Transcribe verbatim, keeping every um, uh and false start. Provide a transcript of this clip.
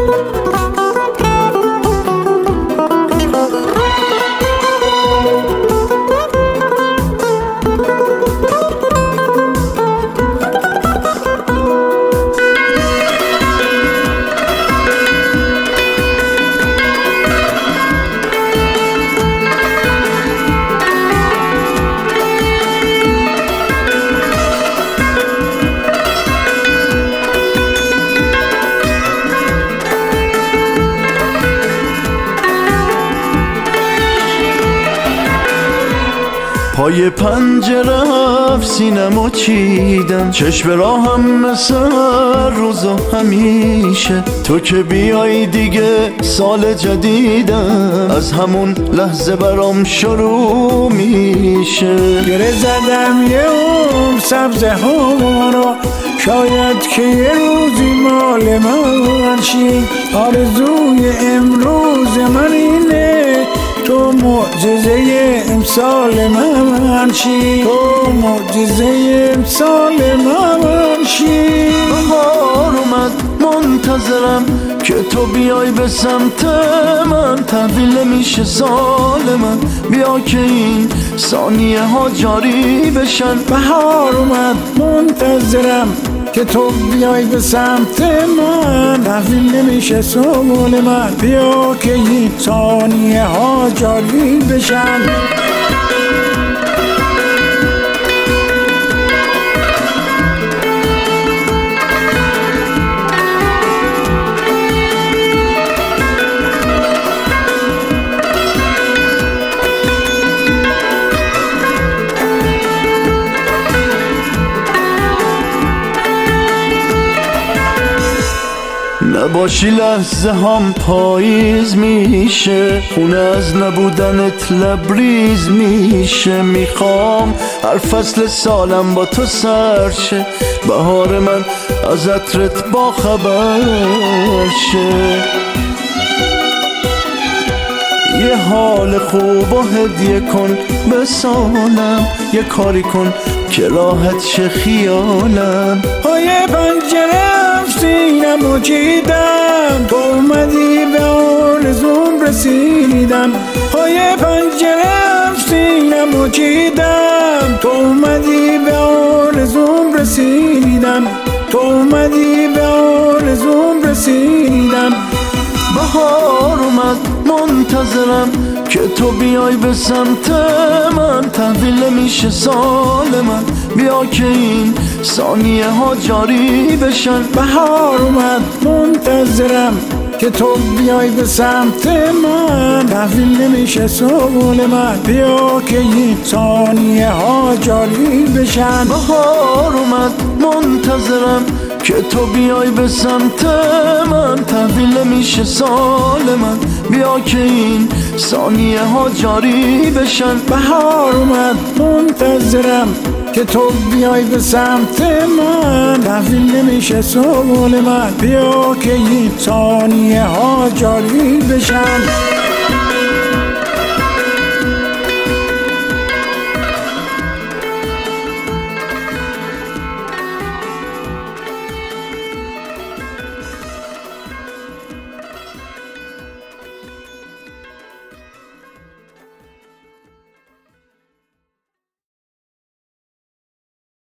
پای پنجره سینمو چیدم، چشم راهم مثل روز و همیشه. تو که بیای دیگه سال جدیدم، از همون لحظه برام شروع میشه. گره زدم یه عمر سبزه ها رو، شاید که یه روزی مال من شی. آرزوی امروز من اینه تو معجزه امسال من شی، تو معجزه امسال من شی. بهار اومد منتظرم که تو بیای به سمت من، تحویل نمیشه سال من، بیا که این ثانیه ها جاری بشن. بهار اومد منتظرم که تو بیای به سمت من، تحویل نمیشه سال من، بیا که این ثانیه ها جاری بشن. نباشی لحظه هم پاییز میشه، خونه از نبودنت لبریز میشه. میخوام هر فصل سالم با تو سر شه، بهار من از عطرت با خبر شه. یه حال خوب و هدیه کن به سالم، یه کاری کن که راحت شه خیالم. پای پنجره سینمو چیدم، تو اومدی به آرزوم رسیدم. پای پنجره سینمو چیدم، تو اومدی به آرزوم رسیدم، تو اومدی به آرزوم رسیدم. بهار اومد منتظرم که تو بیای به سمت من، تحویل نمیشه سال من، بیا که این ثانیه ها جاری بشن. بهار اومد منتظرم که تو بیای به سمت من، تحویل نمیشه سال من، بیا که این ثانیه ها جاری بشن. بهار اومد منتظرم که تو بیای به سمت من، تحویل نمیشه سال من، بیا که این ثانیه ها جاری بشن. بهار اومد منتظرم که تو بیای به سمت من، تحویل نمیشه سال من، بیا که این ثانیه ها جاری بشن.